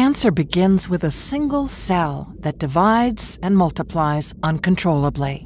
Cancer begins with a single cell that divides and multiplies uncontrollably.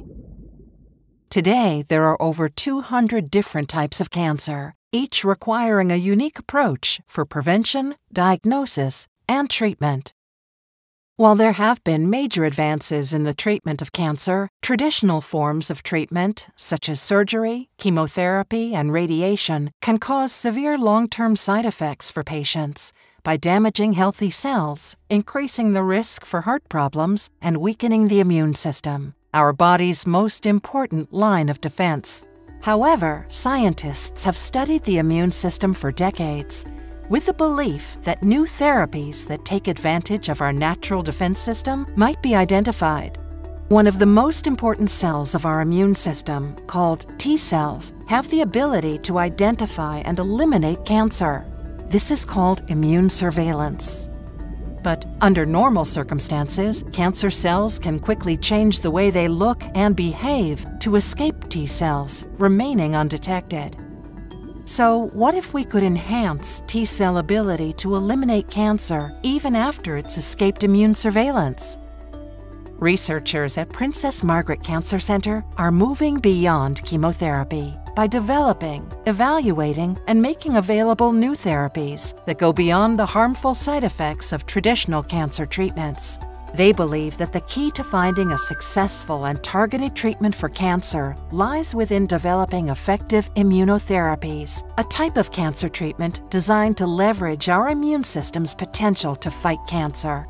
Today, there are over 200 different types of cancer, each requiring a unique approach for prevention, diagnosis, and treatment. While there have been major advances in the treatment of cancer, traditional forms of treatment, such as surgery, chemotherapy, and radiation, can cause severe long-term side effects for patients by damaging healthy cells, increasing the risk for heart problems, and weakening the immune system, our body's most important line of defense. However, scientists have studied the immune system for decades, with the belief that new therapies that take advantage of our natural defense system might be identified. One of the most important cells of our immune system, called T cells, have the ability to identify and eliminate cancer. This is called immune surveillance. But under normal circumstances, cancer cells can quickly change the way they look and behave to escape T cells, remaining undetected. So, what if we could enhance T cell ability to eliminate cancer even after it's escaped immune surveillance? Researchers at Princess Margaret Cancer Center are moving beyond chemotherapy by developing, evaluating, and making available new therapies that go beyond the harmful side effects of traditional cancer treatments. They believe that the key to finding a successful and targeted treatment for cancer lies within developing effective immunotherapies, a type of cancer treatment designed to leverage our immune system's potential to fight cancer.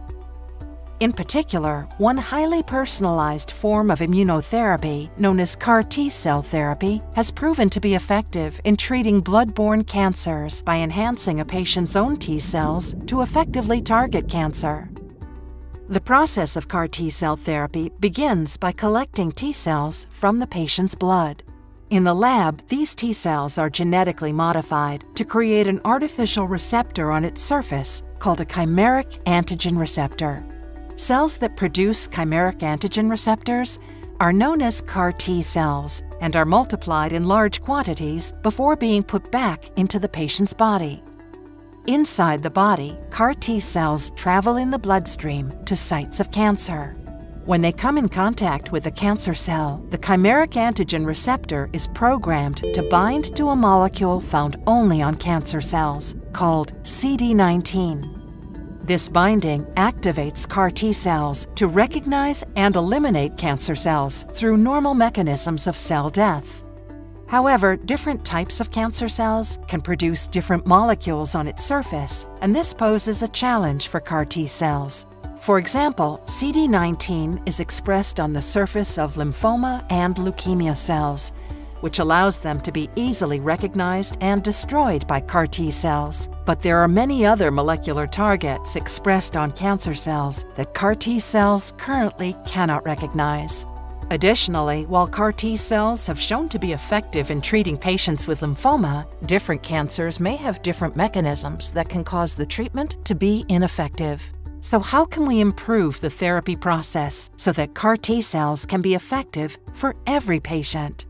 In particular, one highly personalized form of immunotherapy, known as CAR T-cell therapy, has proven to be effective in treating blood-borne cancers by enhancing a patient's own T cells to effectively target cancer. The process of CAR T-cell therapy begins by collecting T cells from the patient's blood. In the lab, these T cells are genetically modified to create an artificial receptor on its surface called a chimeric antigen receptor. Cells that produce chimeric antigen receptors are known as CAR T cells and are multiplied in large quantities before being put back into the patient's body. Inside the body, CAR T cells travel in the bloodstream to sites of cancer. When they come in contact with a cancer cell, the chimeric antigen receptor is programmed to bind to a molecule found only on cancer cells, called CD19. This binding activates CAR T cells to recognize and eliminate cancer cells through normal mechanisms of cell death. However, different types of cancer cells can produce different molecules on its surface, and this poses a challenge for CAR T cells. For example, CD19 is expressed on the surface of lymphoma and leukemia cells, which allows them to be easily recognized and destroyed by CAR T cells. But there are many other molecular targets expressed on cancer cells that CAR T cells currently cannot recognize. Additionally, while CAR T cells have shown to be effective in treating patients with lymphoma, different cancers may have different mechanisms that can cause the treatment to be ineffective. So how can we improve the therapy process so that CAR T cells can be effective for every patient?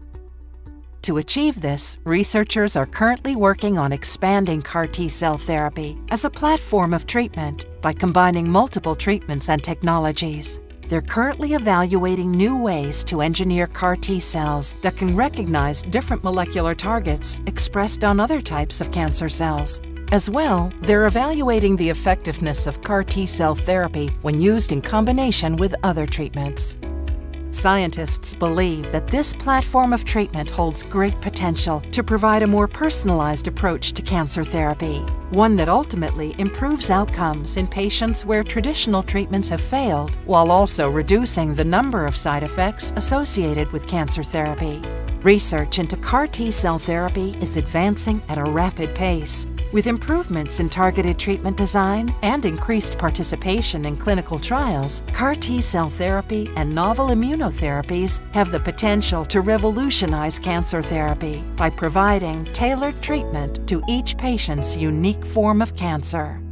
To achieve this, researchers are currently working on expanding CAR T-cell therapy as a platform of treatment by combining multiple treatments and technologies. They're currently evaluating new ways to engineer CAR T-cells that can recognize different molecular targets expressed on other types of cancer cells. As well, they're evaluating the effectiveness of CAR T-cell therapy when used in combination with other treatments. Scientists believe that this platform of treatment holds great potential to provide a more personalized approach to cancer therapy, one that ultimately improves outcomes in patients where traditional treatments have failed, while also reducing the number of side effects associated with cancer therapy. Research into CAR T-cell therapy is advancing at a rapid pace, with improvements in targeted treatment design and increased participation in clinical trials. CAR T-cell therapy and novel immunotherapies have the potential to revolutionize cancer therapy by providing tailored treatment to each patient's unique form of cancer.